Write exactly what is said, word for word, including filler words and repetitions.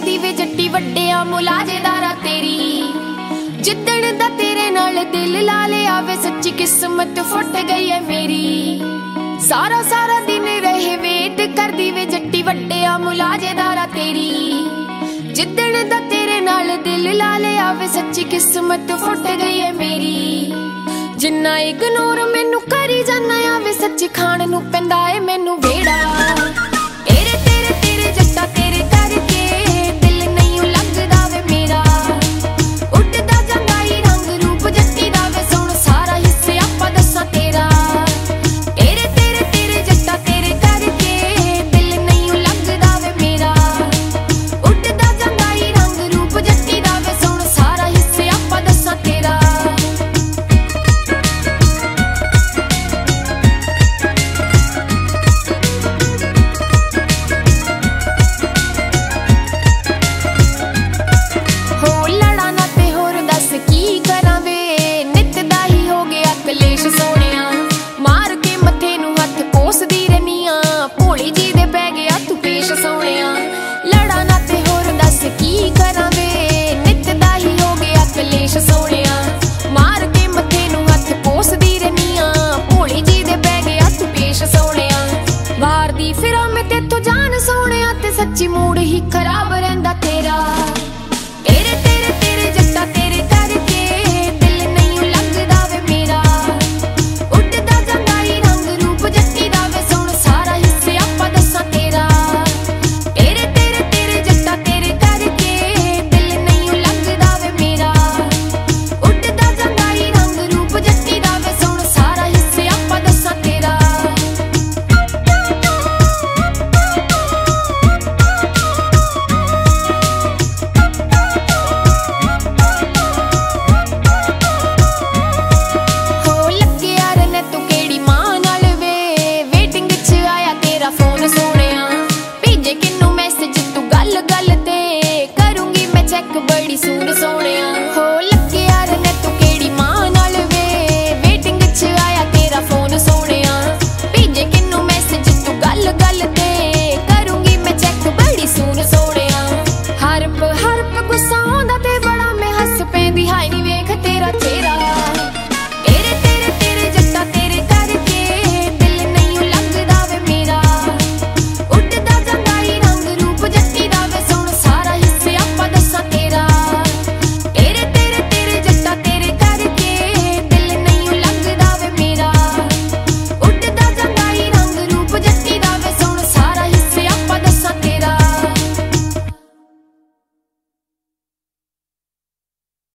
करदी वे जट्टी वड्डिया मुलाजेदारा तेरी। जिद्दण दा तेरे नाल दिल ला लिया वे सच्ची किस्मत फुट गई है मेरी। सारा सारा दिन रहे वेट करदी वे जट्टी वड्डिया मुलाजेदारा तेरी। जिद्दण दा तेरे नाल दिल ला लिया वे सच्ची किस्मत फुट गई है मेरी। जिन्ना इग्नोर मैनू करी जाना आ वे सच्ची खाण नू पैंदा है मैनू वेड़ा। तेरे तेरे तेरे जट्टा तेरे करके दिल नहीं लगदा वे मेरा। उड़दा जांदा ही रंग रूप जट्टी दा वे सुण सारा हिस्से आपां दस्सां तेरा। तेरे तेरे तेरे जट्टा तेरे करके दिल नहीं लगदा वे मेरा। उड़दा जांदा ही रंग रूप जट्टी दा वे सुण सारा हिस्से आपां दस्सां तेरा। सच्ची मूड ही खराब रहिंदा तेरा। तेरे तेरे तेरे जट्टा तेरे करके दिल नहीं लगदा वे मेरा। उड़दा जांदा ही रंग रूप जट्टी दा वे सुण सारा हिस्से आपां दस्सां तेरा। तेरे तेरे तेरे जट्टा तेरे करके दिल नहीं लगदा वे मेरा। उड़दा जांदा ही रंग रूप जट्टी दा वे सुण सारा हिस्से आपां दस्सां तेरा। बड़ी सूर सोहणिया हो।